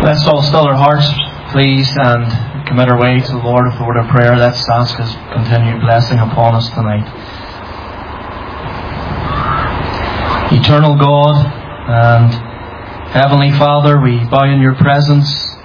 Let's all still our hearts, please, and commit our way to the Lord with a word of prayer. Let's ask His continued blessing upon us tonight. Eternal God and Heavenly Father, we bow in Your presence.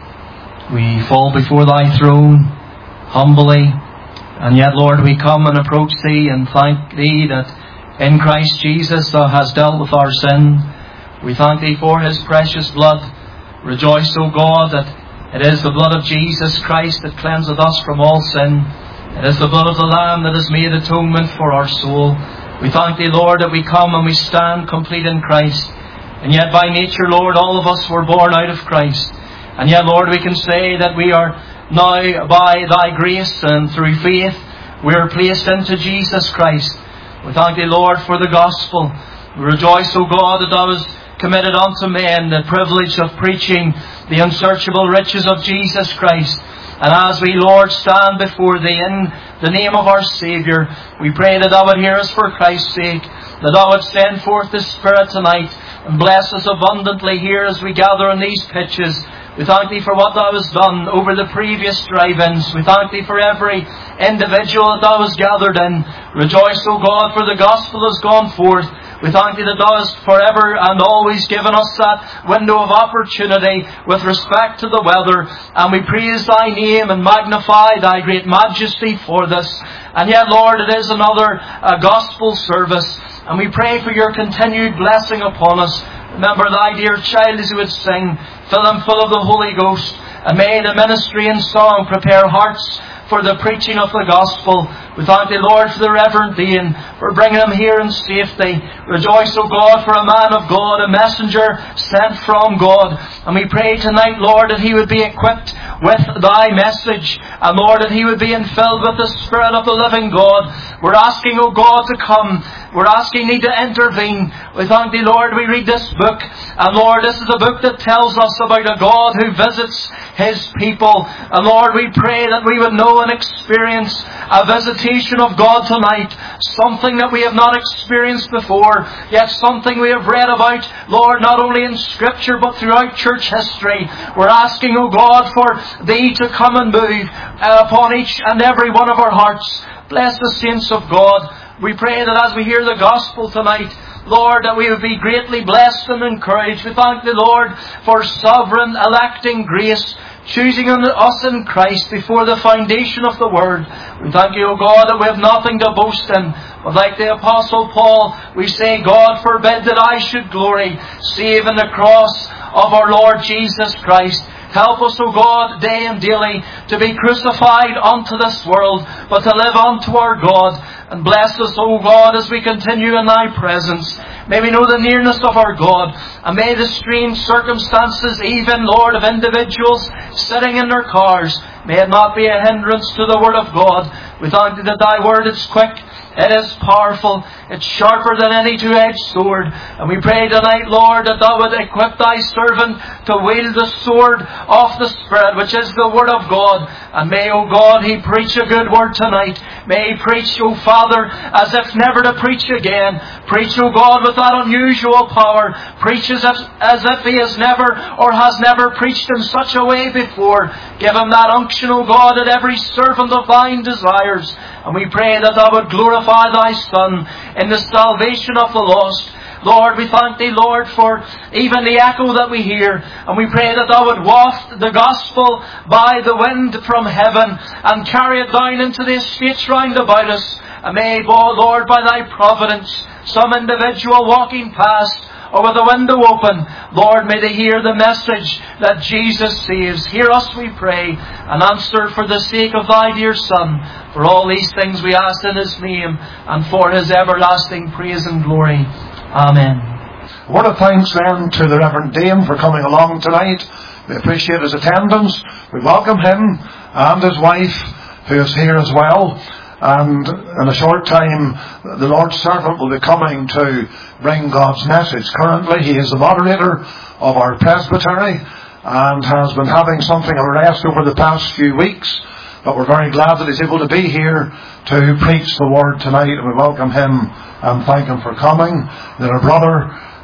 We fall before Thy throne humbly, and yet, Lord, we come and approach Thee and thank Thee that in Christ Jesus Thou hast dealt with our sin. We thank Thee for His precious blood. Rejoice, O God, that it is the blood of Jesus Christ that cleanseth us from all sin. It is the blood of the Lamb that has made atonement for our soul. We thank Thee, Lord, that we come and we stand complete in Christ. And yet by nature, Lord, all of us were born out of Christ. And yet, Lord, we can say that we are now, by Thy grace and through faith, we are placed into Jesus Christ. We thank Thee, Lord, for the gospel. We rejoice, O God, that Thou hast committed unto men the privilege of preaching the unsearchable riches of Jesus Christ. And as we, Lord, stand before Thee in the name of our Saviour, we pray that Thou would hear us for Christ's sake, that Thou would send forth the Spirit tonight and bless us abundantly here as we gather in these pitches. We thank Thee for what Thou hast done over the previous drive-ins. We thank Thee for every individual that Thou hast gathered in. Rejoice, O God, for the gospel has gone forth. We thank Thee that Thou hast forever and always given us that window of opportunity with respect to the weather. And we praise Thy name and magnify Thy great majesty for this. And yet, Lord, it is another gospel service. And we pray for Your continued blessing upon us. Remember Thy dear child as He would sing. Fill him full of the Holy Ghost. And may the ministry and song prepare hearts for the preaching of the gospel. We thank Thee, Lord, for the Reverend Dean, for bringing him here in safety. Rejoice, O God, for a man of God, a messenger sent from God. And we pray tonight, Lord, that he would be equipped with Thy message. And Lord, that he would be filled with the Spirit of the living God. We're asking, O God, to come. We're asking Thee to intervene. We thank Thee, Lord, we read this book. And Lord, this is a book that tells us about a God who visits His people. And Lord, we pray that we would know and experience a visitation of God tonight. Something that we have not experienced before, yet something we have read about, Lord, not only in Scripture but throughout church history. We're asking, O God, for Thee to come and move upon each and every one of our hearts. Bless the saints of God. We pray that as we hear the gospel tonight, Lord, that we would be greatly blessed and encouraged. We thank Thee, Lord, for sovereign electing grace, choosing us in Christ before the foundation of the Word. We thank You, O God, that we have nothing to boast in. But like the Apostle Paul, we say, God forbid that I should glory, save in the cross of our Lord Jesus Christ. Help us, O God, day and daily to be crucified unto this world, but to live unto our God. And bless us, O God, as we continue in Thy presence. May we know the nearness of our God. And may the strange circumstances, even, Lord, of individuals sitting in their cars, may it not be a hindrance to the Word of God. We thank Thee that Thy Word is quick. It is powerful. It's sharper than any two-edged sword. And we pray tonight, Lord, that Thou would equip Thy servant to wield the sword of the Spirit, which is the Word of God. And may, O God, he preach a good word tonight. May he preach, O Father, as if never to preach again. Preach, O God, with that unusual power. Preach as if he has never or has never preached in such a way before. Give him that unction, O God, that every servant of Thine desires. And we pray that Thou would glorify Thy Son in the salvation of the lost. Lord, we thank Thee, Lord, for even the echo that we hear. And we pray that Thou would waft the gospel by the wind from heaven and carry it down into the estates round about us. And may, Lord, by Thy providence, some individual walking past or with the window open, Lord, may they hear the message that Jesus saves. Hear us, we pray, and answer for the sake of Thy dear Son. For all these things we ask in His name and for His everlasting praise and glory. Amen. A word of thanks then to the Reverend Dean for coming along tonight. We appreciate his attendance. We welcome him and his wife, who is here as well. And in a short time, the Lord's servant will be coming to bring God's message. Currently, he is the moderator of our presbytery and has been having something of a rest over the past few weeks. But we're very glad that he's able to be here to preach the Word tonight. And we welcome him and thank him for coming. Then our brother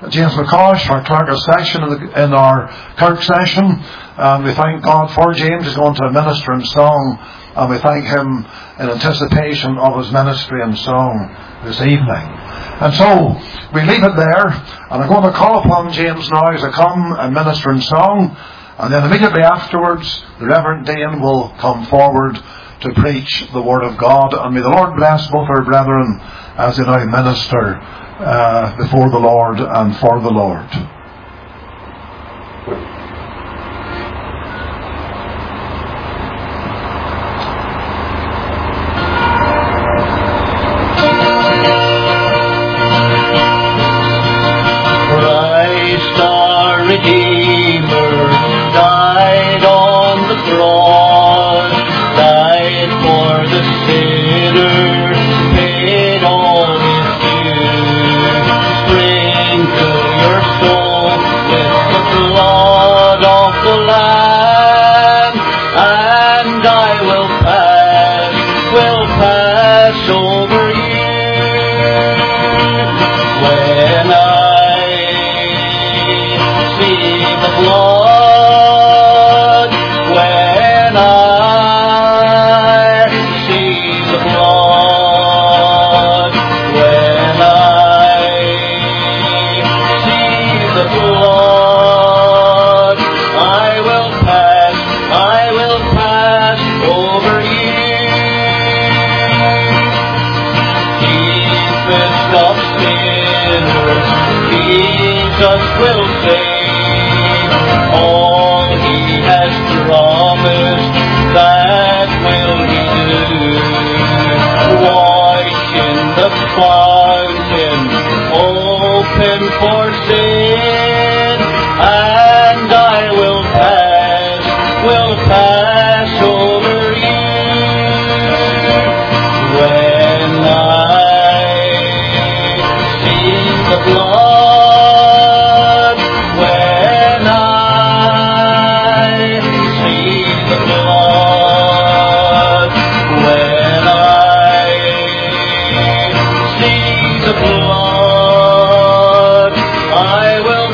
James McCosh for Clogher section in our Kirk session. And we thank God for James. He's going to minister in song, and we thank him in anticipation of his ministry and song this evening. And so we leave it there, and I'm going to call upon James now to come and minister in song, and then immediately afterwards the Reverend Dean will come forward to preach the Word of God. And may the Lord bless both our brethren as they now minister before the Lord and for the Lord. Christ our Redeemer died on the cross, died for the sinner, paid all his due. Sprinkle your soul with the blood of the Lamb, and I will pass over you. When I see the blood, when I see the blood, when I see the blood, I will pass over you. Deepest of sinners, Jesus will save. All he has promised, that will he do. Wash in the fountain, open for sin, and I will pass over you. When I see the blood, when I see the blood, when I see the blood, I will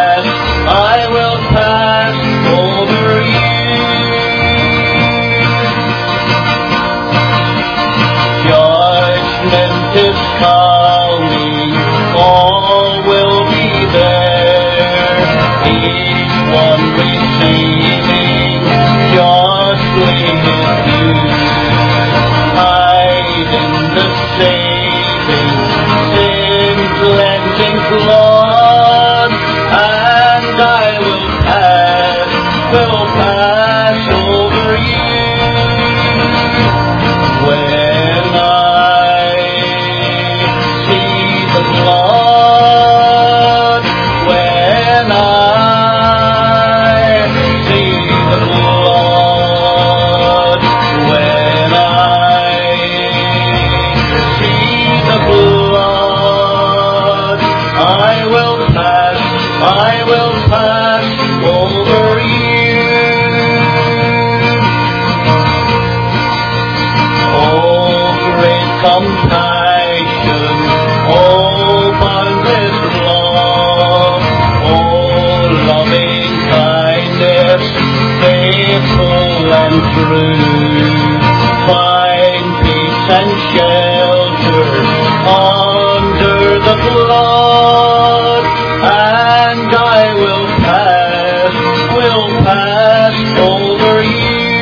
pass over you. Judgment is coming, all will be there, each one receiving justly his due. Hide in the saving, sin-cleansing blood, and I will pass over you. When I see the blood, when I see the blood, when I see the blood, I will pass over you. Oh, great compassion, oh, boundless love, oh, loving kindness, faithful and true. Find peace and shelter under the blood, and I will pass over you.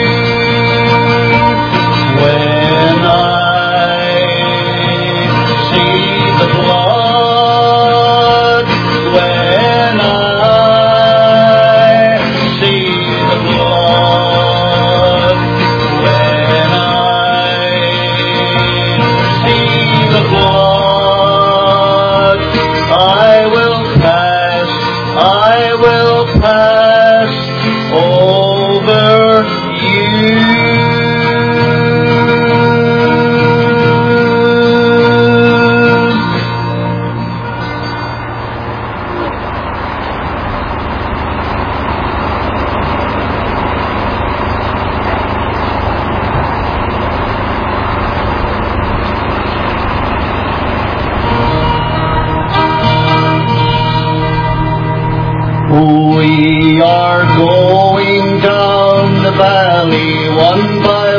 When I see the blood, when I see the blood, when I valley one by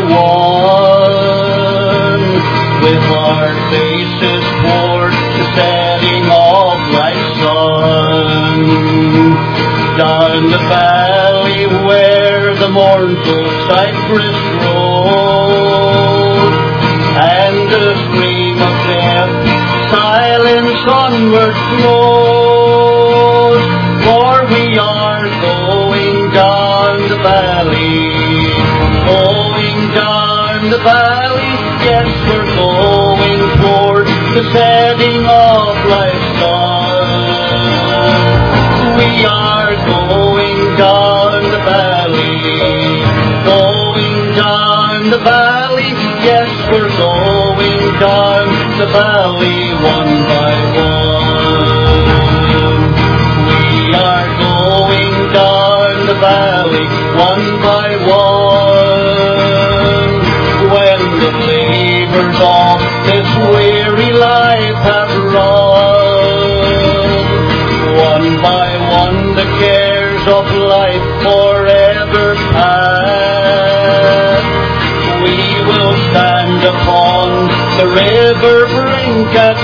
one, with our faces toward the setting of thy sun. Down the valley where the mournful cypress grows, and the stream of death silence onward flows, for we are going down the valley, going down the valley, yes, we're going toward the setting of life's sun. We are going down the valley, going down the valley, yes, we're going down the valley one by one. We are going down the valley one by one. When the labors of this weary life have run, one by one the cares of life forever past, we will stand upon the river brink at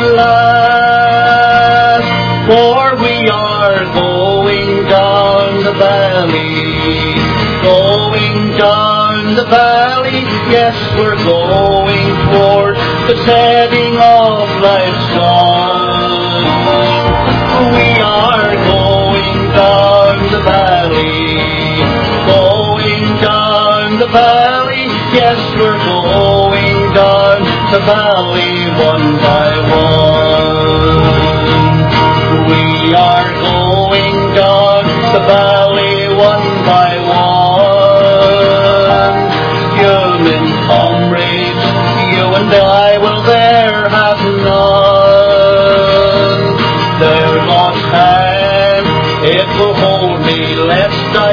last, for we are going down the valley, going down the valley, yes, we're going toward the setting of life's sun. We are going down the valley, going down the valley, yes, we're going down the valley one by one. We are going down the valley one by one. Human comrades, you and I will there have none. Their lost hand, it will hold me lest I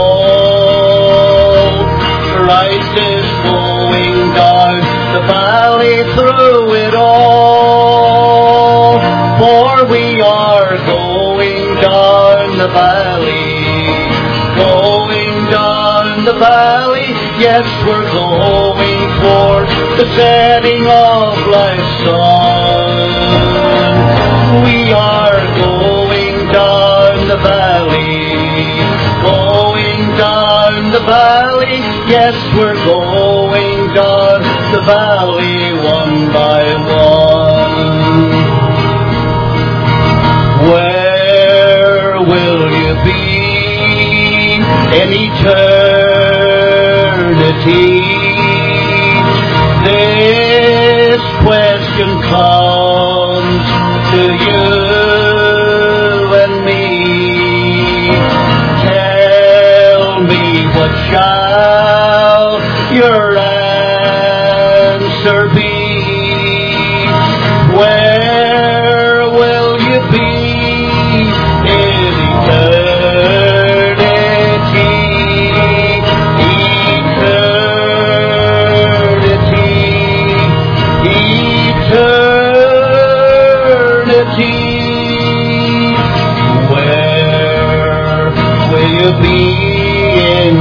fall. Christ is going down the valley through it all, for we are going down the valley, going down the valley, yes, we're going toward the setting of life's sun. We are going down the valley, going down the valley, yes, we're going down the valley one by one. Where will you be in eternity? This question comes to you and me. Tell me, what shall your answer be? Where will you be in eternity? Eternity. Where will you be in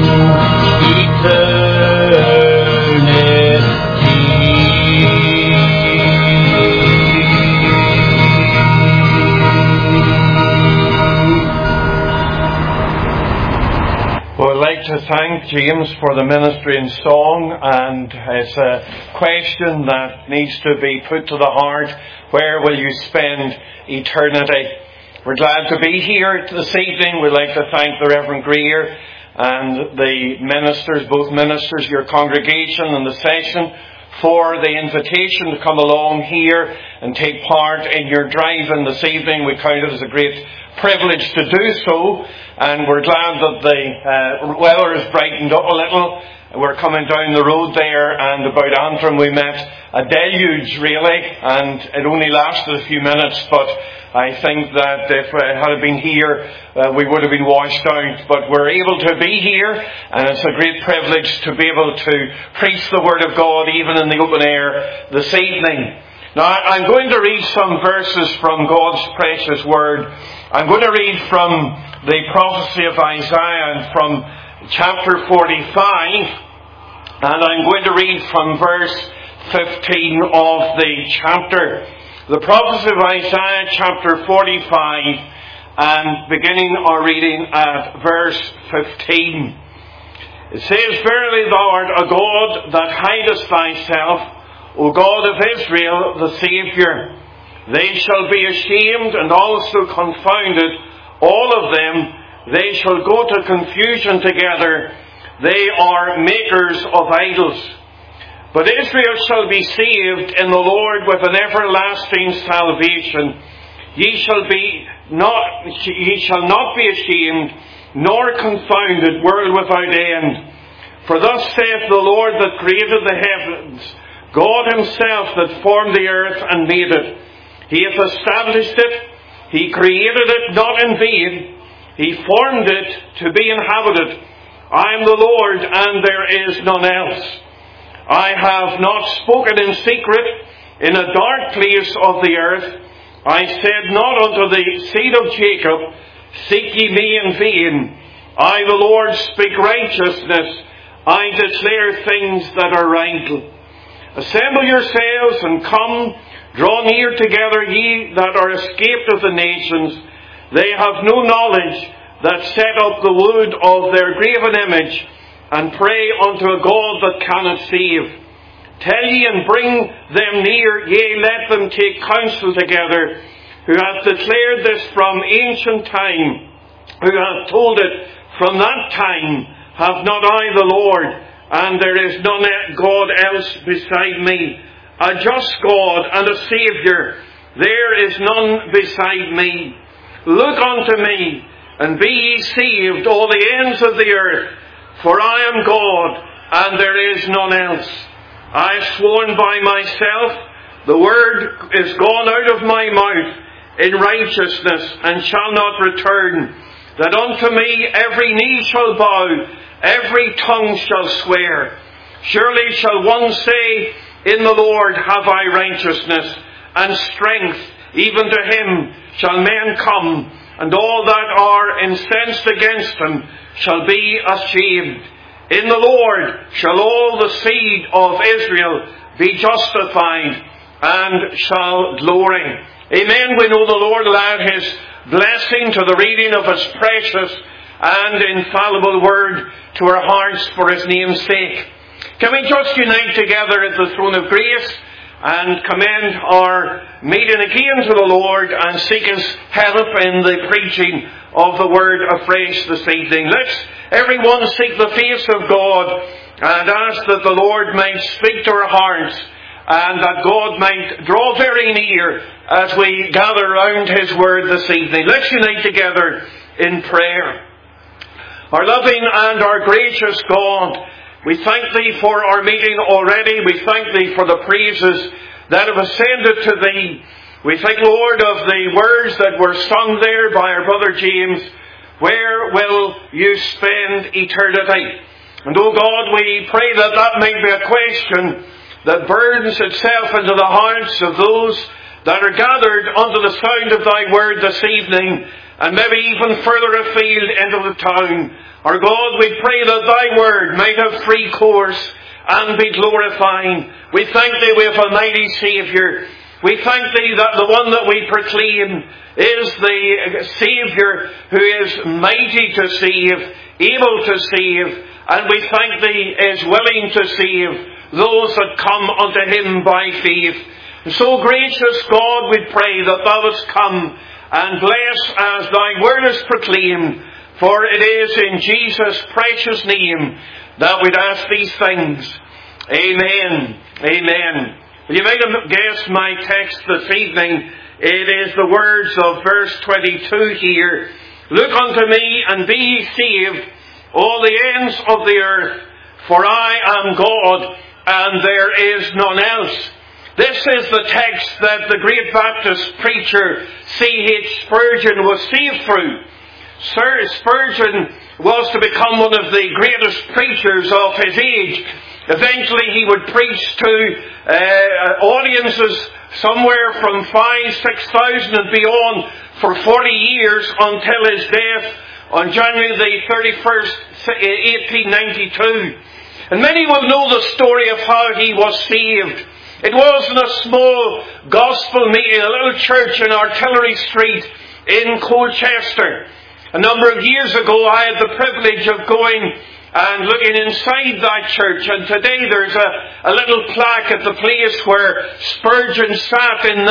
Well, I'd like to thank James for the ministry in song, and it's a question that needs to be put to the heart. Where will you spend eternity? We're glad to be here this evening. We'd like to thank the Reverend Greer and the ministers, both ministers, your congregation and the session, for the invitation to come along here and take part in your drive-in this evening. We count it as a great privilege to do so, and we're glad that the weather has brightened up a little. We're coming down the road there, and about Antrim we met a deluge really, and it only lasted a few minutes, but I think that if it had been here, we would have been washed out. But we're able to be here, and it's a great privilege to be able to preach the Word of God even in the open air this evening. Now, I'm going to read some verses from God's precious Word. I'm going to read from the prophecy of Isaiah and from chapter 45. And I'm going to read from verse 15 of the chapter. The prophecy of Isaiah chapter 45, and beginning our reading at verse 15. It says, Verily thou art a God that hidest thyself, O God of Israel, the Saviour. They shall be ashamed and also confounded, all of them. They shall go to confusion together. They are makers of idols. But Israel shall be saved in the Lord with an everlasting salvation. Ye shall not be ashamed, nor confounded, world without end. For thus saith the Lord that created the heavens, God himself that formed the earth and made it. He hath established it. He created it not in vain. He formed it to be inhabited. I am the Lord, and there is none else. I have not spoken in secret in a dark place of the earth. I said not unto the seed of Jacob, Seek ye me in vain. I, the Lord, speak righteousness. I declare things that are right. Assemble yourselves and come, draw near together, ye that are escaped of the nations. They have no knowledge that set up the wood of their graven image, and pray unto a God that cannot save. Tell ye and bring them near, yea, let them take counsel together, who hath declared this from ancient time, who hath told it from that time. Have not I the Lord, and there is none God else beside me, a just God and a Saviour. There is none beside me. Look unto me, and be ye saved, all the ends of the earth, for I am God, and there is none else. I have sworn by myself, the word is gone out of my mouth in righteousness, and shall not return, that unto me every knee shall bow, every tongue shall swear. Surely shall one say, In the Lord have I righteousness, and strength, even to him shall men come, and all that are incensed against him shall be ashamed. In the Lord shall all the seed of Israel be justified, and shall glory. Amen. We know the Lord will add his blessing to the reading of his precious and infallible word to our hearts for his name's sake. Can we just unite together at the throne of grace and commend our meeting again to the Lord and seek his help in the preaching of the word afresh this evening. Let's everyone seek the face of God and ask that the Lord might speak to our hearts, and that God might draw very near as we gather round his word this evening. Let's unite together in prayer. Our loving and our gracious God, we thank thee for our meeting already. We thank thee for the praises that have ascended to thee. We thank, Lord, of the words that were sung there by our brother James. Where will you spend eternity? And, O God, we pray that that might be a question that burdens itself into the hearts of those that are gathered under the sound of thy word this evening, and maybe even further afield into the town. Our God, we pray that thy word might have free course and be glorifying. We thank thee we have a mighty Saviour. We thank thee that the one that we proclaim is the Saviour who is mighty to save, able to save, and we thank thee is willing to save those that come unto him by faith. So, gracious God, we pray that thou wouldst come and bless as thy word is proclaimed, for it is in Jesus' precious name that we'd ask these things. Amen. Amen. You might have guessed my text this evening. It is the words of verse 22 here. Look unto me and be ye saved, all the ends of the earth, for I am God, and there is none else. This is the text that the great Baptist preacher C.H. Spurgeon was saved through. Sir Spurgeon was to become one of the greatest preachers of his age. Eventually he would preach to audiences somewhere from 5,000-6,000 and beyond for 40 years until his death on January the 31st, 1892. And many will know the story of how he was saved. It was in a small gospel meeting, a little church in Artillery Street in Colchester. A number of years ago, I had the privilege of going and looking inside that church. And today there's a little plaque at the place where Spurgeon sat in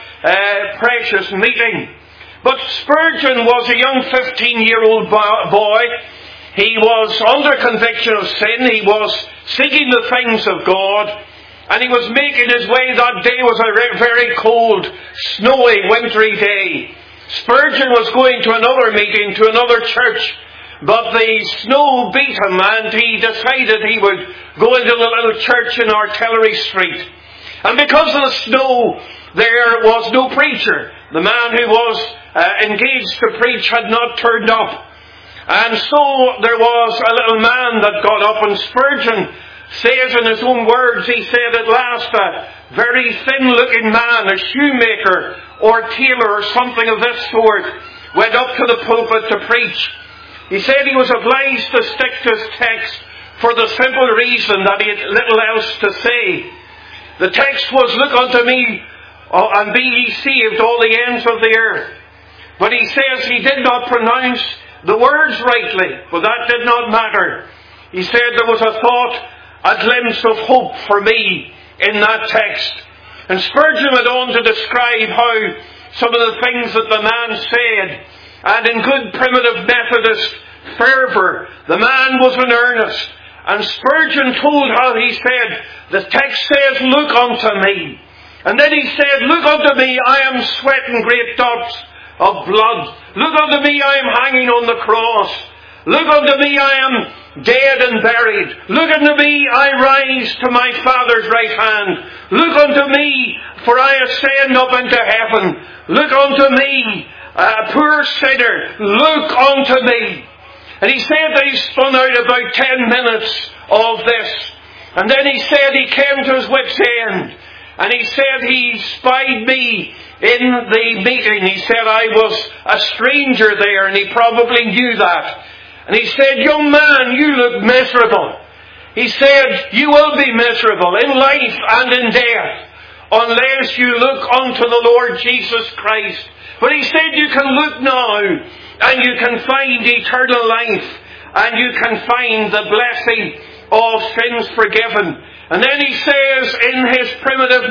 that precious meeting. But Spurgeon was a young 15-year-old boy. He was under conviction of sin. He was seeking the things of God. And he was making his way. That day was a very cold, snowy, wintry day. Spurgeon was going to another meeting, to another church. But the snow beat him, and he decided he would go into the little church in Artillery Street. And because of the snow, there was no preacher. The man who was engaged to preach had not turned up. And so there was a little man that got up, and Spurgeon says in his own words, he said, at last a very thin-looking man, a shoemaker or tailor or something of this sort, went up to the pulpit to preach. He said he was obliged to stick to his text for the simple reason that he had little else to say. The text was, look unto me and be ye saved, all the ends of the earth. But he says he did not pronounce the words rightly, but that did not matter. He said there was a thought, a glimpse of hope for me in that text. And Spurgeon went on to describe how some of the things that the man said, and in good primitive Methodist fervour, the man was in earnest. And Spurgeon told how he said, the text says, look unto me. And then he said, look unto me, I am sweating great drops of blood. Look unto me, I am hanging on the cross. Look unto me, I am dead and buried. Look unto me, I rise to my Father's right hand. Look unto me, for I ascend up into heaven. Look unto me, a poor sinner. Look unto me. And he said that he spun out about 10 minutes of this. And then he said he came to his wit's end. And he said he spied me in the meeting. He said I was a stranger there, and he probably knew that. And he said, young man, you look miserable. He said, you will be miserable in life and in death unless you look unto the Lord Jesus Christ. But he said, you can look now and you can find eternal life and you can find the blessing of sins forgiven. And then he says in his primitive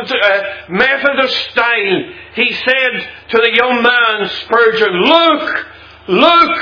Methodist style, he said to the young man, Spurgeon,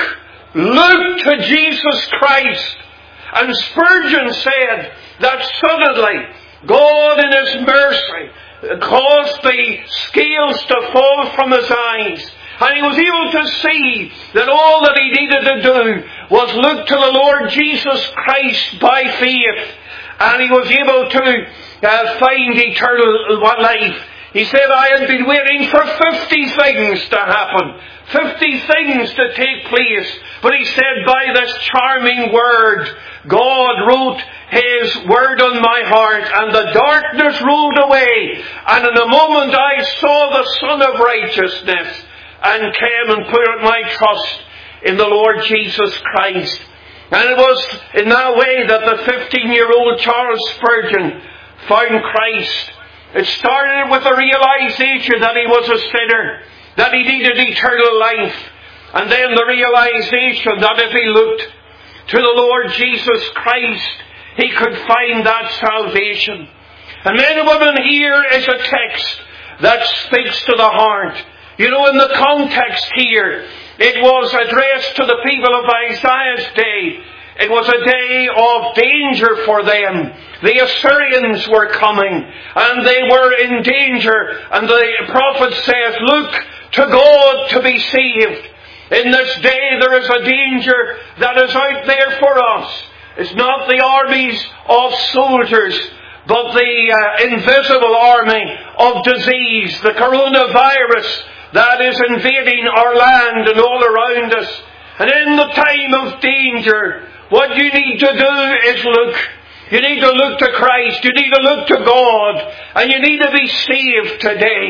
look to Jesus Christ. And Spurgeon said that suddenly God in His mercy caused the scales to fall from his eyes. And he was able to see that all that he needed to do was look to the Lord Jesus Christ by faith. And he was able to find eternal life. He said, I had been waiting for 50 things to happen. 50 things to take place. But he said, by this charming word, God wrote His word on my heart, and the darkness rolled away. And in a moment I saw the Son of Righteousness, and came and put my trust in the Lord Jesus Christ. And it was in that way that the 15-year-old Charles Spurgeon found Christ. It started with the realization that he was a sinner, that he needed eternal life, and then the realization that if he looked to the Lord Jesus Christ, he could find that salvation. And men and women, here is a text that speaks to the heart. You know, in the context here, it was addressed to the people of Isaiah's day. It was a day of danger for them. The Assyrians were coming, and they were in danger. And the prophet says, look to God to be saved. In this day there is a danger that is out there for us. It's not the armies of soldiers, but the invisible army of disease, the coronavirus that is invading our land and all around us. And in the time of danger, what you need to do is look. You need to look to Christ. You need to look to God. And you need to be saved today.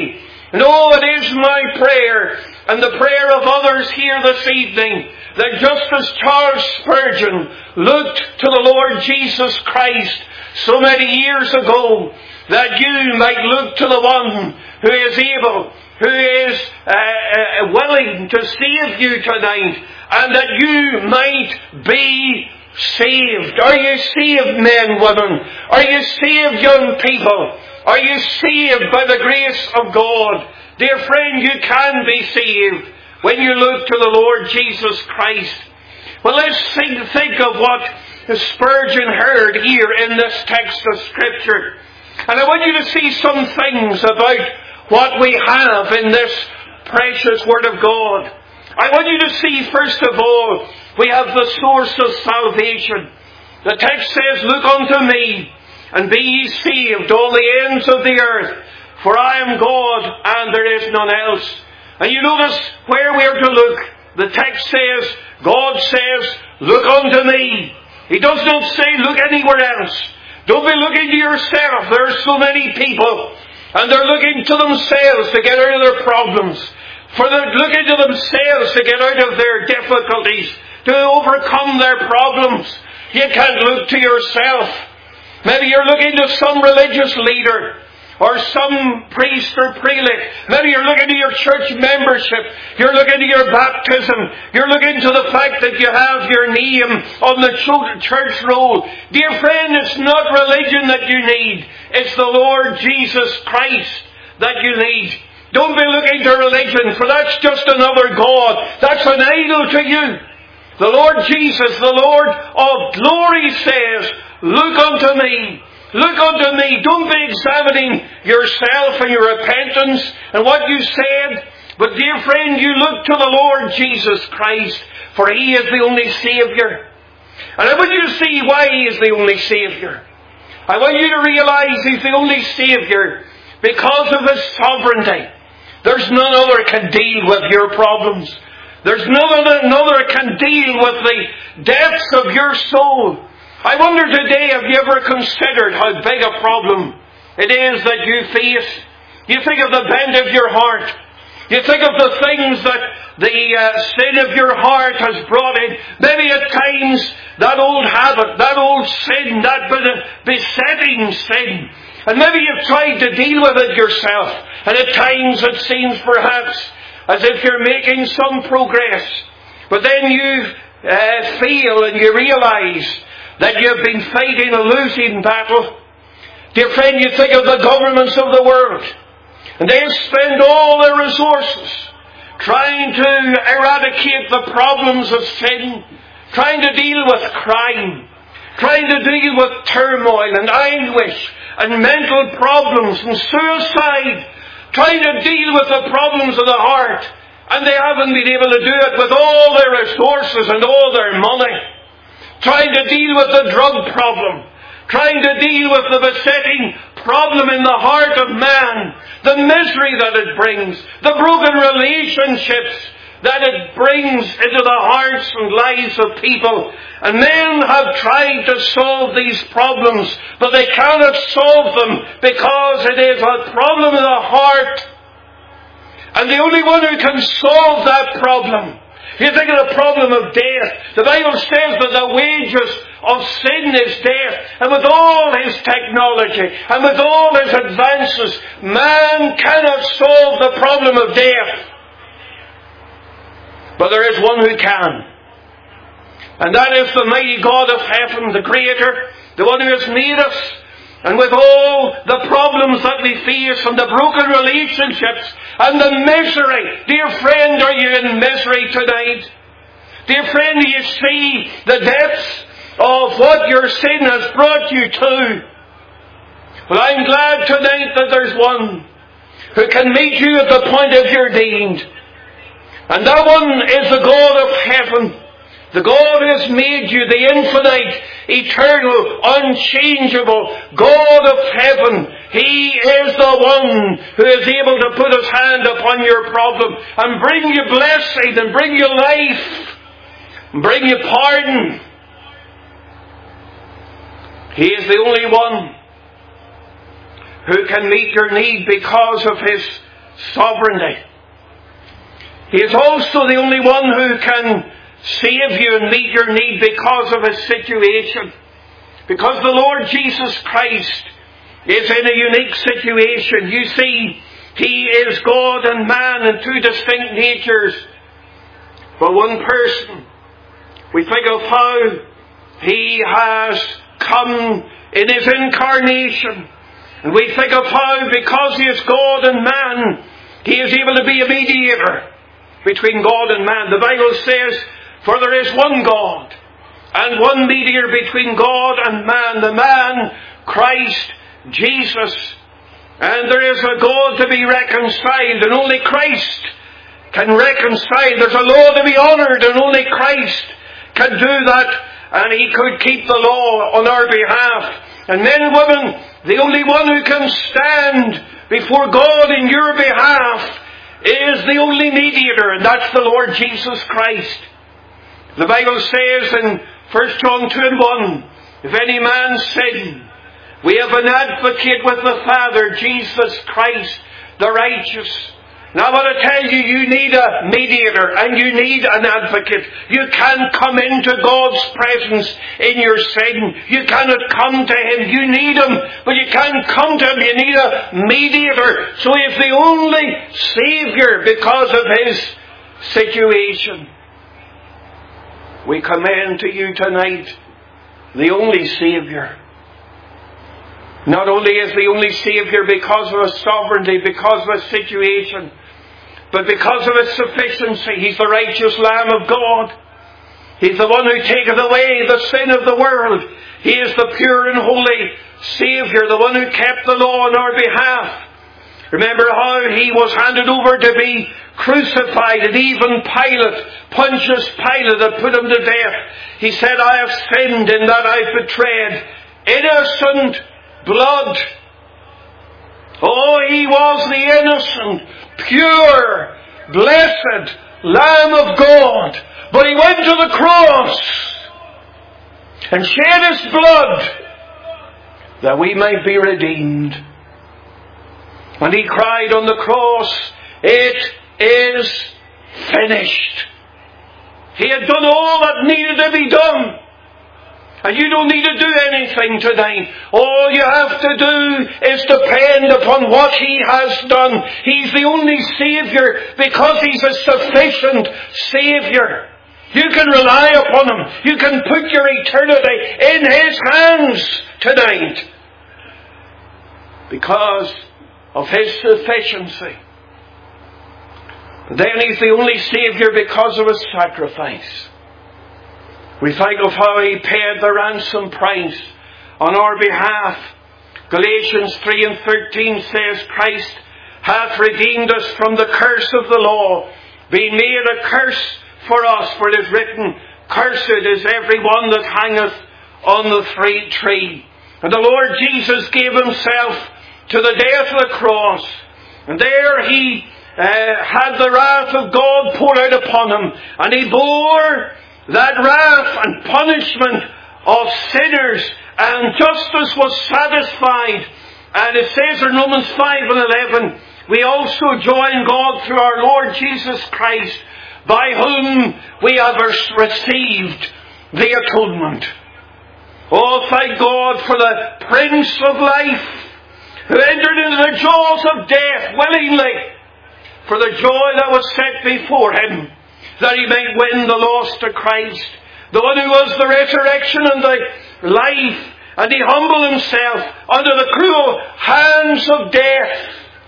And oh, it is my prayer, and the prayer of others here this evening, that just as Charles Spurgeon looked to the Lord Jesus Christ so many years ago, that you might look to the one who is able, who is willing to save you tonight, and that you might be saved. Are you saved, men, women? Are you saved, young people? Are you saved by the grace of God? Dear friend, you can be saved when you look to the Lord Jesus Christ. Well, let's think of what Spurgeon heard here in this text of Scripture. And I want you to see some things about what we have in this precious Word of God. I want you to see, first of all, we have the source of salvation. The text says, "Look unto me, and be ye saved, all the ends of the earth, for I am God, and there is none else." And you notice where we are to look. The text says, God says, "Look unto me." He does not say, "Look anywhere else." Don't be looking to yourself. There are so many people, and they're looking to themselves to get out of their problems. For they're looking to themselves to get out of their difficulties, to overcome their problems. You can't look to yourself. Maybe you're looking to some religious leader, or some priest or prelate. Maybe you're looking to your church membership. You're looking to your baptism. You're looking to the fact that you have your name on the church roll. Dear friend, it's not religion that you need. It's the Lord Jesus Christ that you need. Don't be looking to religion, for that's just another God. That's an idol to you. The Lord Jesus, the Lord of glory, says, "Look unto me." Look unto me. Don't be examining yourself and your repentance and what you said. But dear friend, you look to the Lord Jesus Christ, for He is the only Saviour. And I want you to see why He is the only Saviour. I want you to realize He's the only Saviour because of His sovereignty. There's none other can deal with your problems. There's none other can deal with the depths of your soul. I wonder today, have you ever considered how big a problem it is that you face? You think of the bent of your heart. You think of the things that the sin of your heart has brought in. Maybe at times that old habit, that old sin, that besetting sin. And maybe you've tried to deal with it yourself. And at times it seems perhaps as if you're making some progress. But then you feel and you realize that you've been fighting a losing battle. Dear friend, you think of the governments of the world, and they spend all their resources trying to eradicate the problems of sin, trying to deal with crime, trying to deal with turmoil and anguish and mental problems and suicide, trying to deal with the problems of the heart, and they haven't been able to do it with all their resources and all their money. Trying to deal with the drug problem, trying to deal with the besetting problem in the heart of man, the misery that it brings, the broken relationships that it brings into the hearts and lives of people. And men have tried to solve these problems, but they cannot solve them because it is a problem in the heart. And the only one who can solve that problem, you think of the problem of death. The Bible says that the wages of sin is death. And with all his technology and with all his advances, man cannot solve the problem of death. But there is one who can. And that is the mighty God of heaven, the Creator, the one who has made us. And with all the problems that we face and the broken relationships and the misery, dear friend, are you in misery tonight? Dear friend, do you see the depths of what your sin has brought you to? Well, I'm glad tonight that there's one who can meet you at the point of your need. And that one is the God of heaven. The God who has made you, the infinite, eternal, unchangeable God of heaven. He is the one who is able to put his hand upon your problem and bring you blessing and bring you life and bring you pardon. He is the only one who can meet your need because of his sovereignty. He is also the only one who can save you and meet your need because of his situation. Because the Lord Jesus Christ is in a unique situation. You see, he is God and man in two distinct natures, but one person. We think of how he has come in his incarnation. And we think of how, because he is God and man, he is able to be a mediator between God and man. The Bible says, for there is one God and one mediator between God and man, the man, Christ Jesus. And there is a God to be reconciled, and only Christ can reconcile. There's a law to be honoured, and only Christ can do that. And he could keep the law on our behalf. And men and women, the only one who can stand before God in your behalf is the only mediator, and that's the Lord Jesus Christ. The Bible says in 1 John 2:1, if any man sin, we have an advocate with the Father, Jesus Christ, the righteous. Now I want to tell you, you need a mediator and you need an advocate. You can't come into God's presence in your sin. You cannot come to him. You need him, but you can't come to him. You need a mediator. So he is the only Saviour because of his situation. We commend to you tonight the only Saviour. Not only is the only Saviour because of his sovereignty, because of his situation, but because of his sufficiency. He's the righteous Lamb of God. He's the one who taketh away the sin of the world. He is the pure and holy Saviour, the one who kept the law on our behalf. Remember how he was handed over to be crucified, and even Pontius Pilate, had put him to death. He said, I have sinned in that I betrayed innocent blood. Oh, he was the innocent, pure, blessed Lamb of God. But he went to the cross and shed his blood that we might be redeemed. And he cried on the cross, it is finished. He had done all that needed to be done. And you don't need to do anything today. All you have to do is depend upon what he has done. He's the only Saviour because he's a sufficient Saviour. You can rely upon him. You can put your eternity in his hands tonight because of his sufficiency. Then he's the only Saviour because of his sacrifice. We think of how he paid the ransom price on our behalf. Galatians 3:13 says, Christ hath redeemed us from the curse of the law, being made a curse for us. For it is written, cursed is every one that hangeth on the tree. And the Lord Jesus gave himself to the death of the cross. And there he had the wrath of God poured out upon him. And he bore that wrath and punishment of sinners, and justice was satisfied. And it says in Romans 5:11, we also join God through our Lord Jesus Christ, by whom we have received the atonement. Oh, thank God for the Prince of Life, who entered into the jaws of death willingly, for the joy that was set before him, that he might win the lost to Christ. The one who was the resurrection and the life. And he humbled himself under the cruel hands of death.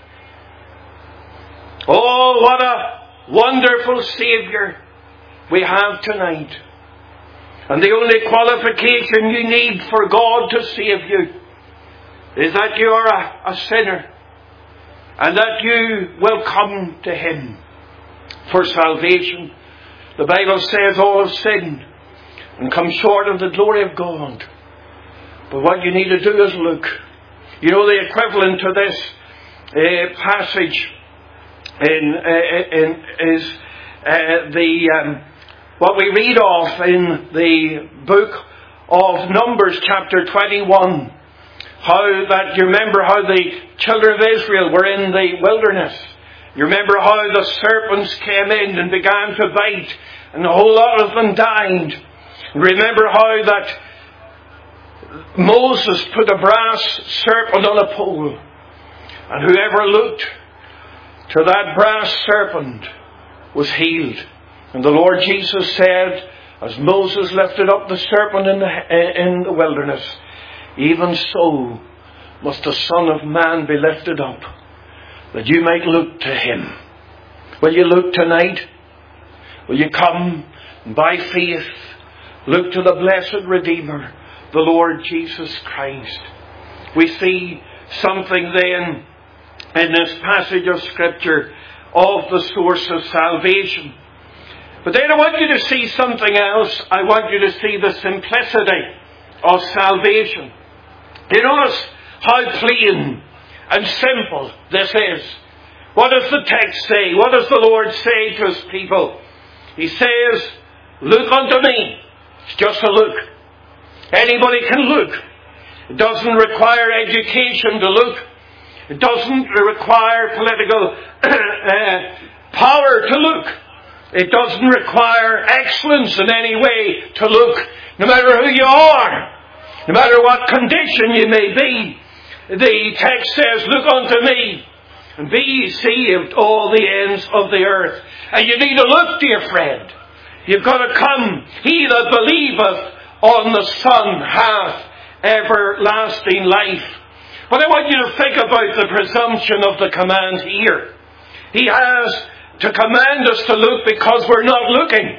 Oh, what a wonderful Saviour we have tonight. And the only qualification you need for God to save you is that you are a sinner, and that you will come to him for salvation. The Bible says all have sinned and come short of the glory of God. But what you need to do is look. You know, the equivalent to this passage is what we read of in the book of Numbers, chapter 21. How that, you remember how the children of Israel were in the wilderness You remember how the serpents came in and began to bite, and a whole lot of them died. Remember how that Moses put a brass serpent on a pole, and whoever looked to that brass serpent was healed. And the Lord Jesus said, as Moses lifted up the serpent in the wilderness, even so must the Son of Man be lifted up, that you might look to Him. Will you look tonight? Will you come and by faith look to the blessed Redeemer, the Lord Jesus Christ? We see something then in this passage of Scripture of the source of salvation. But then I want you to see something else. I want you to see the simplicity of salvation. You notice how plain and simple this is. What does the text say? What does the Lord say to His people? He says, look unto me. It's just a look. Anybody can look. It doesn't require education to look. It doesn't require political power to look. It doesn't require excellence in any way to look. No matter who you are, no matter what condition you may be, the text says, look unto me, and be ye saved all the ends of the earth. And you need to look, dear friend. You've got to come. He that believeth on the Son hath everlasting life. But I want you to think about the presumption of the command here. He has to command us to look because we're not looking.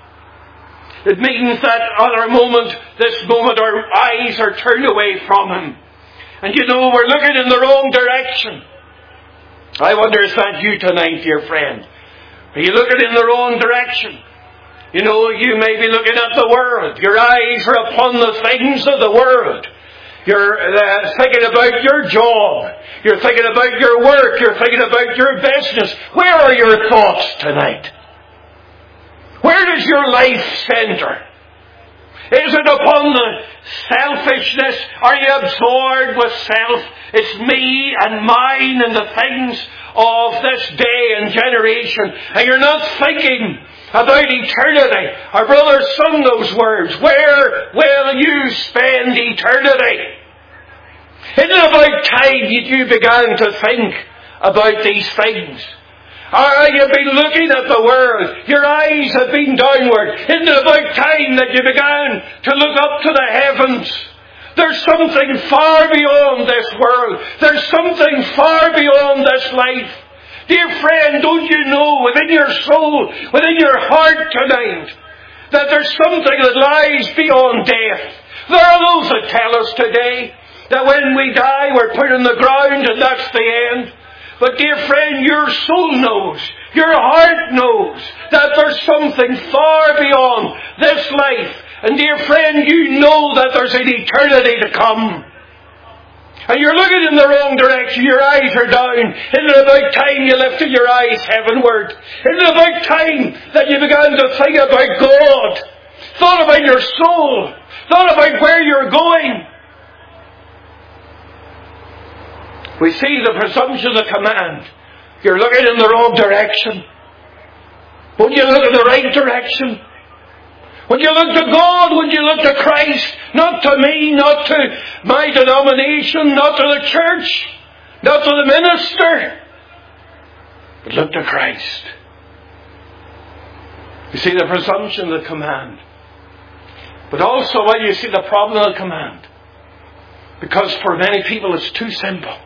It means that this moment, our eyes are turned away from Him. And we're looking in the wrong direction. I wonder, is that you tonight, dear friend? Are you looking in the wrong direction? You may be looking at the world. Your eyes are upon the things of the world. You're thinking about your job. You're thinking about your work. You're thinking about your business. Where are your thoughts tonight? Where does your life center? Is it upon the selfishness? Are you absorbed with self? It's me and mine and the things of this day and generation. And you're not thinking about eternity. Our brother sung those words. Where will you spend eternity? Isn't it about time that you began to think about these things? Or you've been looking at the world. Your eyes have been downward. Isn't it about time that you began to look up to the heavens? There's something far beyond this world. There's something far beyond this life. Dear friend, don't you know within your soul, within your heart tonight, that there's something that lies beyond death? There are those that tell us today that when we die, we're put in the ground and that's the end. But dear friend, your soul knows, your heart knows that there's something far beyond this life. And dear friend, you know that there's an eternity to come. And you're looking in the wrong direction. Your eyes are down. Isn't it about time you lifted your eyes heavenward? Isn't it about time that you began to think about God? Thought about your soul. Thought about where you're going. We see the presumption of the command. You're looking in the wrong direction. Wouldn't you look in the right direction? Would you look to God? Would you look to Christ? Not to me, not to my denomination, not to the church, not to the minister. But look to Christ. You see the presumption of the command. But also, you see the problem of the command. Because for many people it's too simple.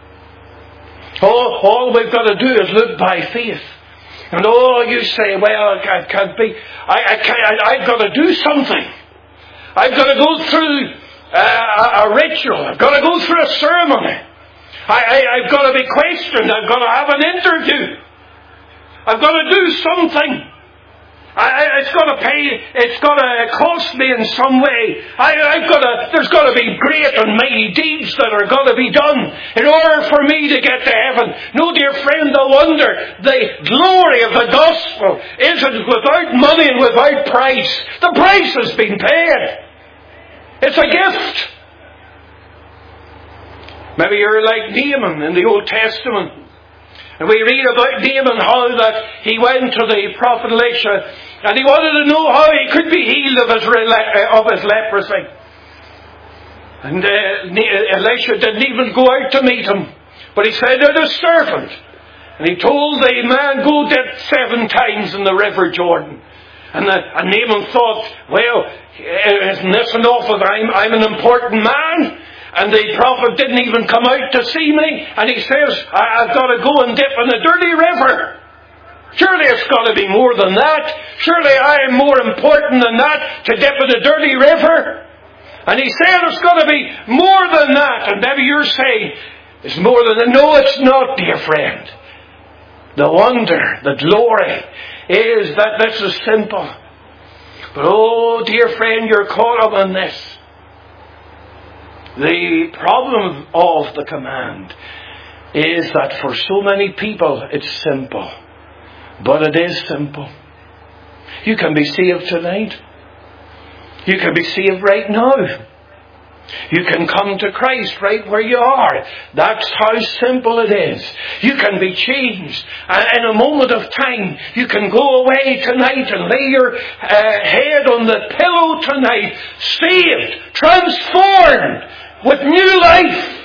All we've got to do is look by faith. And you say, well, I can't be. I've got to do something. I've got to go through a ritual. I've got to go through a ceremony. I've got to be questioned. I've got to have an interview. I've got to do something. It's got to pay. It's got to cost me in some way. There's got to be great and mighty deeds that are got to be done in order for me to get to heaven. No, dear friend, no wonder the glory of the gospel isn't without money and without price. The price has been paid. It's a gift. Maybe you're like Naaman in the Old Testament. And we read about Naaman, how that he went to the prophet Elisha and he wanted to know how he could be healed of his leprosy. And Elisha didn't even go out to meet him, but he sent out a servant. And he told the man, go dip 7 times in the river Jordan. And Naaman thought, well, isn't this enough that I'm an important man? And the prophet didn't even come out to see me. And he says, I've got to go and dip in a dirty river. Surely it's got to be more than that. Surely I am more important than that to dip in a dirty river. And he said it's got to be more than that. And maybe you're saying, it's more than that. No, it's not, dear friend. The wonder, the glory is that this is simple. But oh, dear friend, you're caught up in this. The problem of the command is that for so many people it's simple. But it is simple. You can be saved tonight. You can be saved right now. You can come to Christ right where you are. That's how simple it is. You can be changed. And in a moment of time, you can go away tonight and lay your head on the pillow tonight, saved, transformed, with new life.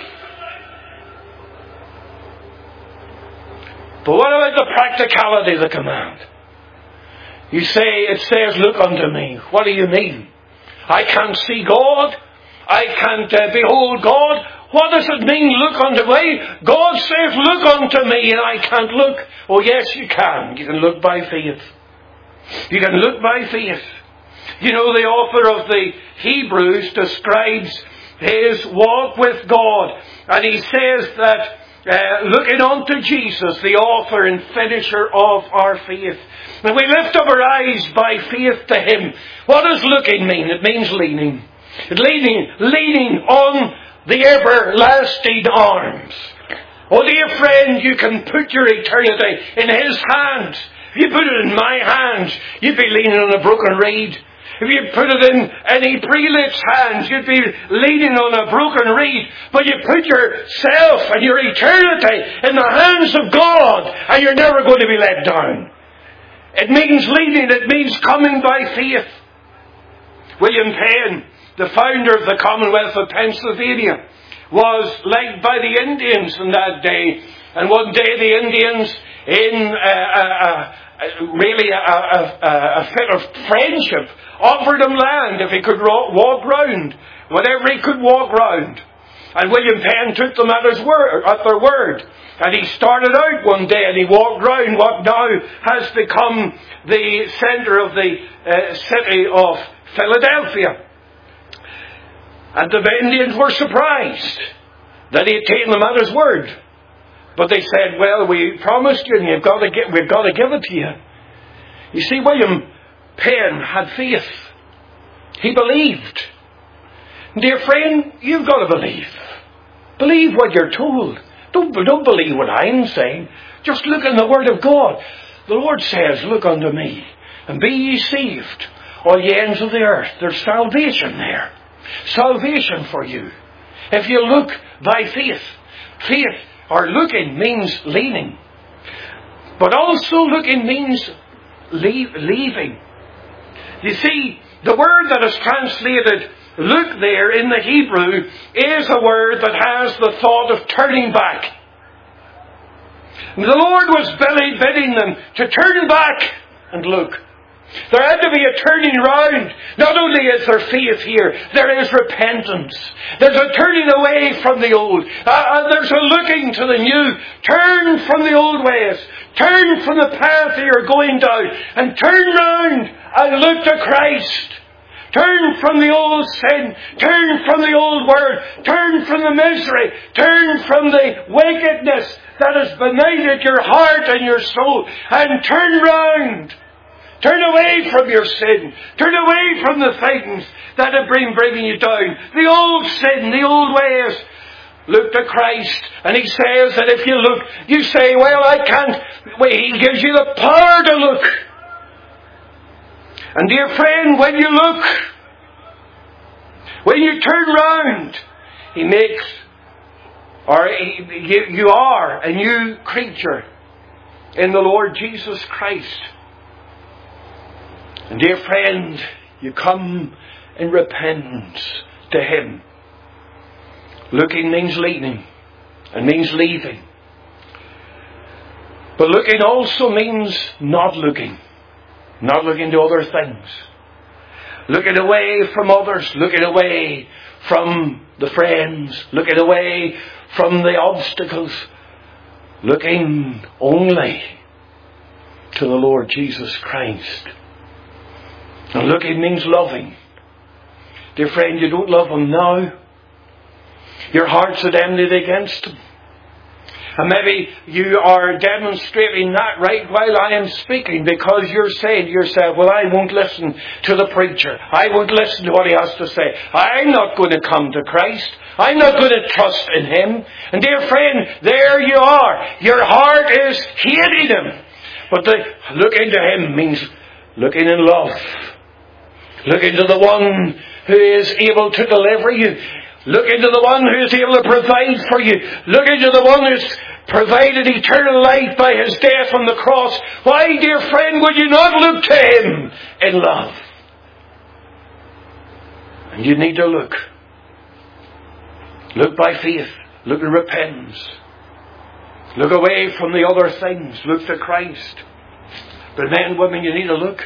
But what about the practicality of the command? You say, it says, look unto me. What do you mean? I can't see God. I can't behold God. What does it mean, look unto me? God says, look unto me, and I can't look. Oh yes, you can. You can look by faith. You can look by faith. You know, the author of the Hebrews describes his walk with God. And he says that looking unto Jesus, the author and finisher of our faith. When we lift up our eyes by faith to Him, what does looking mean? It means leaning. Leaning on the everlasting arms. Oh dear friend, you can put your eternity in His hands. If you put it in my hands, you'd be leaning on a broken reed. If you put it in any prelate's hands, you'd be leaning on a broken reed. But you put yourself and your eternity in the hands of God, and you're never going to be let down. It means leading. It means coming by faith. William Penn, the founder of the Commonwealth of Pennsylvania, was liked by the Indians in that day. And one day the Indians, in a fit of friendship, offered him land if he could walk round, whatever he could walk round. And William Penn took them at their word. And he started out one day and he walked round what now has become the centre of the city of Philadelphia. And the Indians were surprised that he had taken them at his word. But they said, well, we promised you and we've got to give it to you. You see, William Penn had faith. He believed. Dear friend, you've got to believe. Believe what you're told. Don't believe what I'm saying. Just look in the Word of God. The Lord says, look unto me, and be ye saved, all ye ends of the earth. There's salvation there. Salvation for you. If you look by faith. Faith, or looking, means leaning. But also looking means leaving. You see, the word that is translated look there in the Hebrew is a word that has the thought of turning back. The Lord was bidding them to turn back and look. There had to be a turning round. Not only is there faith here, there is repentance. There's a turning away from the old. There's a looking to the new. Turn from the old ways. Turn from the path that you're going down. And turn round and look to Christ. Turn from the old sin. Turn from the old word. Turn from the misery. Turn from the wickedness that has benighted your heart and your soul. And turn round. Turn away from your sin. Turn away from the things that have been bringing you down. The old sin, the old ways. Look to Christ. And He says that if you look, you say, well, I can't. Well, He gives you the power to look. And dear friend, when you look, when you turn round, He makes, or you are a new creature in the Lord Jesus Christ. And dear friend, you come in repentance to Him. Looking means leaning and means leaving. But looking also means not looking. Not looking to other things. Looking away from others. Looking away from the friends. Looking away from the obstacles. Looking only to the Lord Jesus Christ. And looking means loving. Dear friend, you don't love Him now. Your heart's enmity against Him. And maybe you are demonstrating that right while I am speaking, because you're saying to yourself, well, I won't listen to the preacher. I won't listen to what he has to say. I'm not going to come to Christ. I'm not going to trust in Him. And dear friend, there you are. Your heart is hating Him. But looking to Him means looking in love. Looking to the one who is able to deliver you. Looking to the one who is able to provide for you. Looking to the one who has provided eternal life by His death on the cross. Why, dear friend, would you not look to Him in love? And you need to look. Look by faith. Look in repentance. Look away from the other things. Look to Christ. But men and women, you need to look.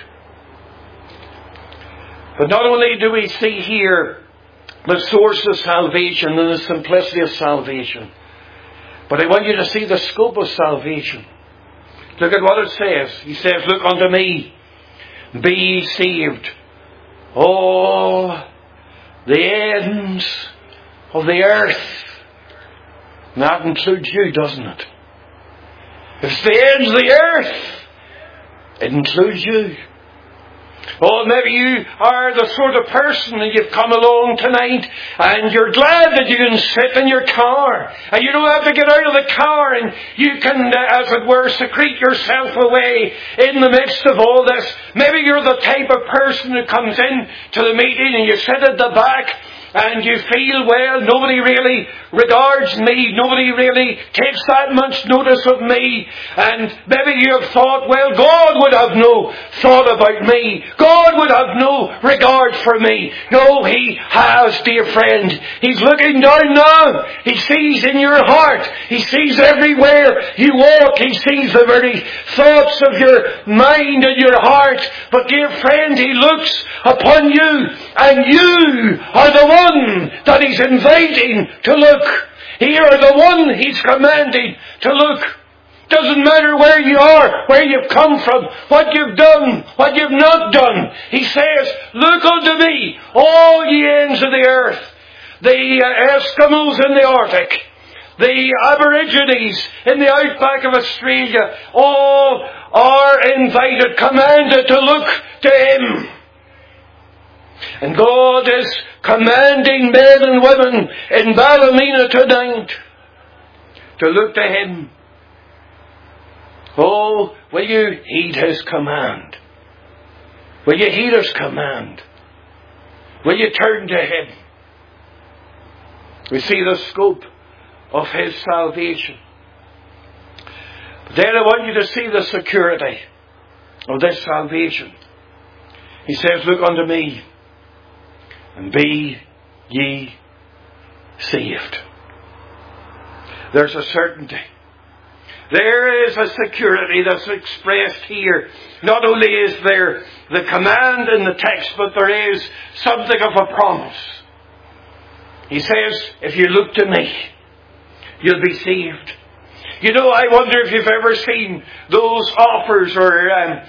But not only do we see here the source of salvation and the simplicity of salvation, but I want you to see the scope of salvation. Look at what it says. He says, look unto me, be ye saved, all the ends of the earth. And that includes you, doesn't it? If it's the ends of the earth, it includes you. Oh, maybe you are the sort of person that you've come along tonight and you're glad that you can sit in your car and you don't have to get out of the car and you can, as it were, secrete yourself away in the midst of all this. Maybe you're the type of person who comes in to the meeting and you sit at the back and you feel, well, nobody really regards me. Nobody really takes that much notice of me. And maybe you have thought, well, God would have no thought about me. God would have no regard for me. No, He has, dear friend. He's looking down now. He sees in your heart. He sees everywhere you walk. He sees the very thoughts of your mind and your heart. But, dear friend, He looks upon you, and you are the one that He's inviting to look. You are the one He's commanding to look. Doesn't matter where you are, where you've come from, what you've done, what you've not done. He says, look unto me, all ye ends of the earth. The Eskimos in the Arctic, the Aborigines in the outback of Australia, all are invited, commanded to look to Him. And God is commanding men and women in Ballymena tonight to look to Him. Oh, will you heed His command? Will you heed His command? Will you turn to Him? We see the scope of His salvation. But then I want you to see the security of this salvation. He says, look unto me, and be ye saved. There's a certainty. There is a security that's expressed here. Not only is there the command in the text, but there is something of a promise. He says, if you look to me, you'll be saved. You know, I wonder if you've ever seen those offers or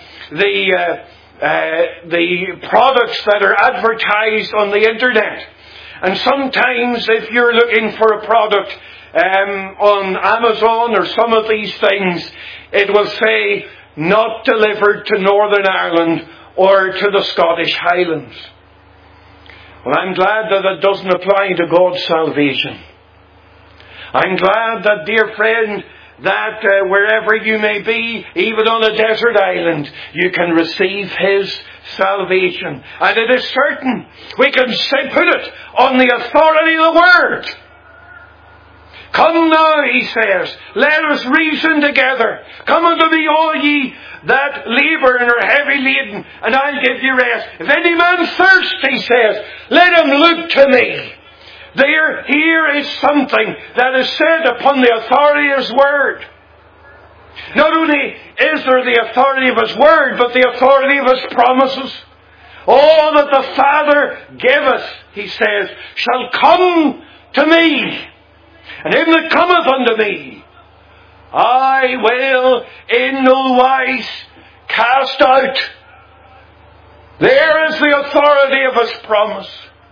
the products that are advertised on the internet. And sometimes if you're looking for a product on Amazon or some of these things, it will say not delivered to Northern Ireland or to the Scottish Highlands. Well, I'm glad that it doesn't apply to God's salvation. I'm glad that, dear friend, that wherever you may be, even on a desert island, you can receive His salvation. And it is certain. We can put it on the authority of the Word. Come now, he says, let us reason together. Come unto me, all ye that labour and are heavy laden, and I'll give you rest. If any man thirst, he says, let him look to me. Here is something that is said upon the authority of His Word. Not only is there the authority of His Word, but the authority of His promises. All that the Father giveth, he says, shall come to me. And him that cometh unto me, I will in no wise cast out. There is the authority of His promise.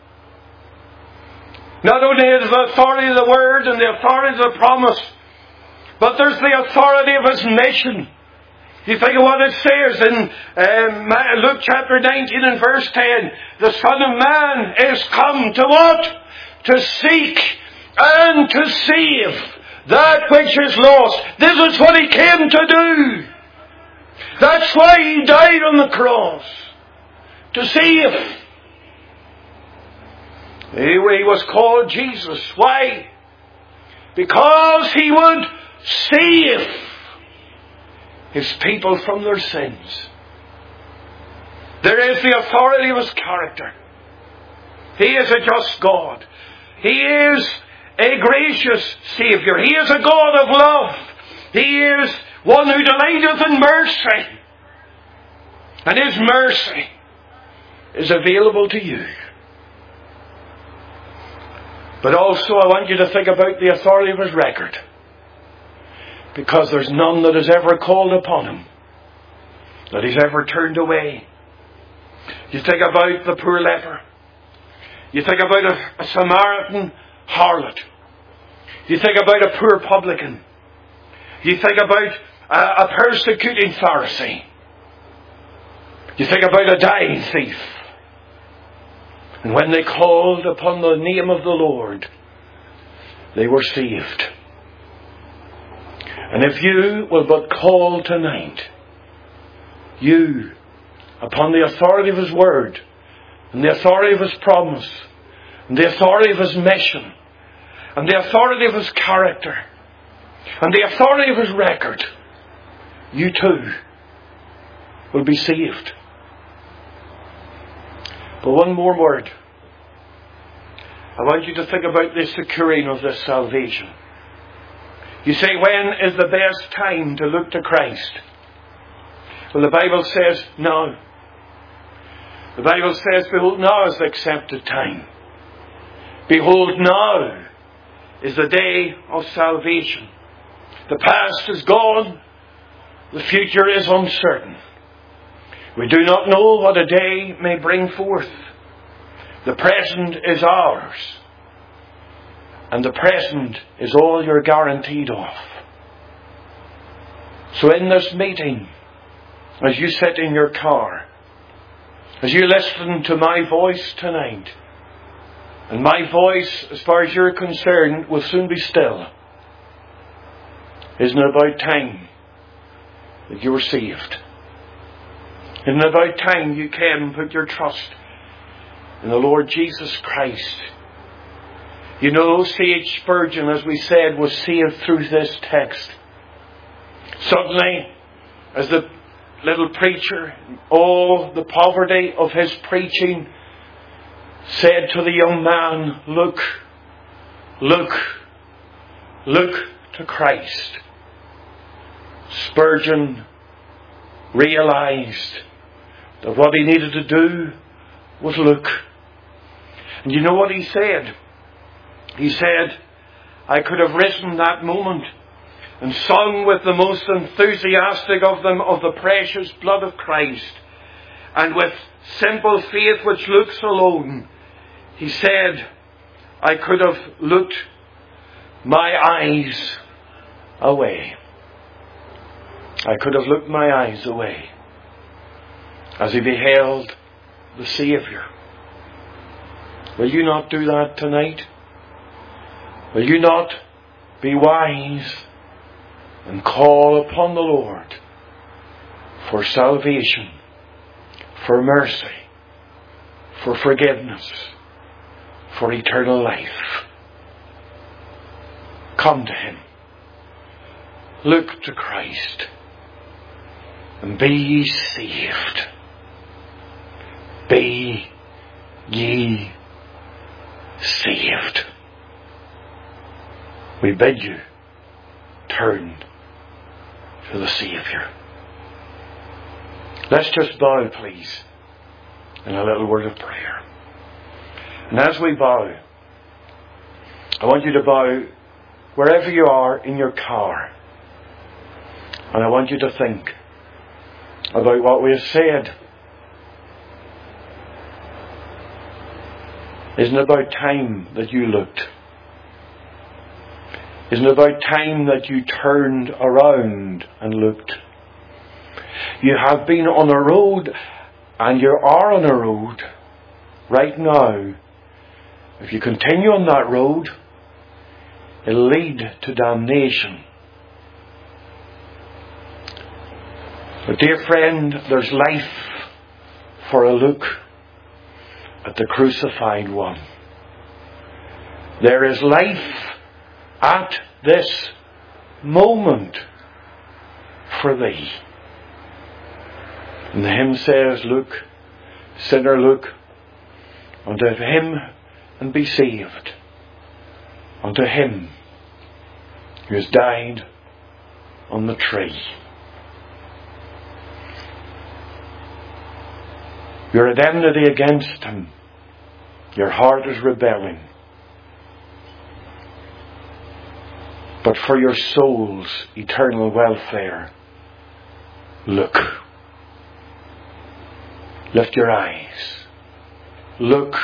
Not only is the authority of the Word and the authority of the promise, but there's the authority of His mission. You think of what it says in Luke chapter 19 and verse 10. The Son of Man is come to what? To seek and to save that which is lost. This is what He came to do. That's why He died on the cross. To save. He was called Jesus. Why? Because He would save His people from their sins. There is the authority of His character. He is a just God. He is a gracious Saviour. He is a God of love. He is one who delighteth in mercy. And His mercy is available to you. But also I want you to think about the authority of His record. Because there's none that has ever called upon Him that He's ever turned away. You think about the poor leper. You think about a Samaritan harlot. You think about a poor publican. You think about a persecuting Pharisee. You think about a dying thief. And when they called upon the name of the Lord, they were saved. And if you will but call tonight, you, upon the authority of His Word, and the authority of His promise, and the authority of His mission, and the authority of His character, and the authority of His record, you too will be saved. But one more word. I want you to think about the securing of this salvation. You say, when is the best time to look to Christ? Well, the Bible says now. The Bible says, behold, now is the accepted time. Behold, now is the day of salvation. The past is gone. The future is uncertain. We do not know what a day may bring forth. The present is ours. And the present is all you're guaranteed of. So in this meeting, as you sit in your car, as you listen to my voice tonight, and my voice, as far as you're concerned, will soon be still. Isn't it about time that you were saved? Isn't it about time you came and put your trust in the Lord Jesus Christ? You know, C.H. Spurgeon, as we said, was saved through this text. Suddenly, as the little preacher, all the poverty of his preaching, said to the young man, look, look, look to Christ. Spurgeon realized that what he needed to do was look. And you know what he said? He said, I could have risen that moment and sung with the most enthusiastic of them of the precious blood of Christ. And with simple faith which looks alone, he said, I could have looked my eyes away. I could have looked my eyes away as he beheld the Saviour. Will you not do that tonight? Will you not be wise and call upon the Lord for salvation, for mercy, for forgiveness, for eternal life? Come to Him. Look to Christ. And be ye saved. Be ye saved. We bid you turn to the Saviour. Let's just bow, please, in a little word of prayer. And as we bow, I want you to bow wherever you are in your car. And I want you to think about what we have said. Isn't it about time that you looked? Isn't it about time that you turned around and looked? You have been on a road, and you are on a road right now. If you continue on that road, it'll lead to damnation. But dear friend, there's life for a look at the crucified one. There is life at this moment for thee. And the hymn says, look, sinner, look unto Him and be saved. Unto Him who has died on the tree. Your enmity against Him. Your heart is rebelling. But for your soul's eternal welfare, look. Lift your eyes. Look.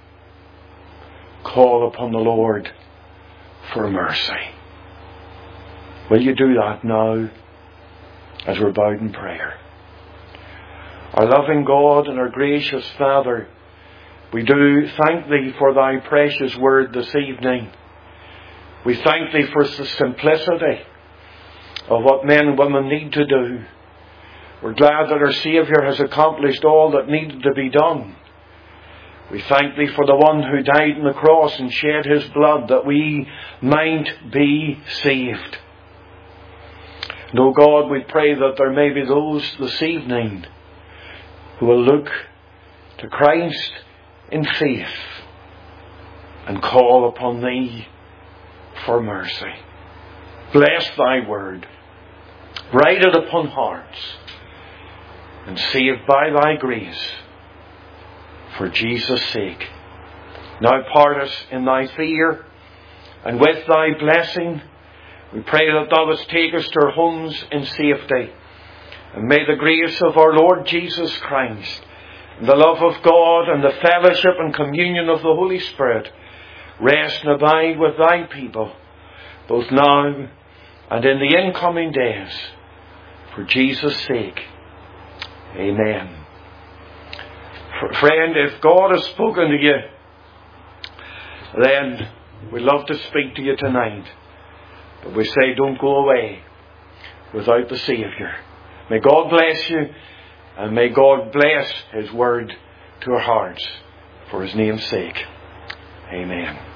Call upon the Lord for mercy. Will you do that now as we're bowed in prayer? Our loving God and our gracious Father, we do thank Thee for Thy precious word this evening. We thank Thee for the simplicity of what men and women need to do. We're glad that our Saviour has accomplished all that needed to be done. We thank Thee for the one who died on the cross and shed His blood that we might be saved. And O God, we pray that there may be those this evening who will look to Christ in faith and call upon Thee for mercy. Bless Thy word. Write it upon hearts. And save by Thy grace for Jesus' sake. Now part us in Thy fear and with Thy blessing. We pray that Thou wouldst take us to our homes in safety. And may the grace of our Lord Jesus Christ, and the love of God, and the fellowship and communion of the Holy Spirit rest and abide with Thy people, both now and in the incoming days. For Jesus' sake. Amen. Friend, if God has spoken to you, then we'd love to speak to you tonight. But we say don't go away without the Saviour. May God bless you, and may God bless His word to our hearts for His name's sake. Amen.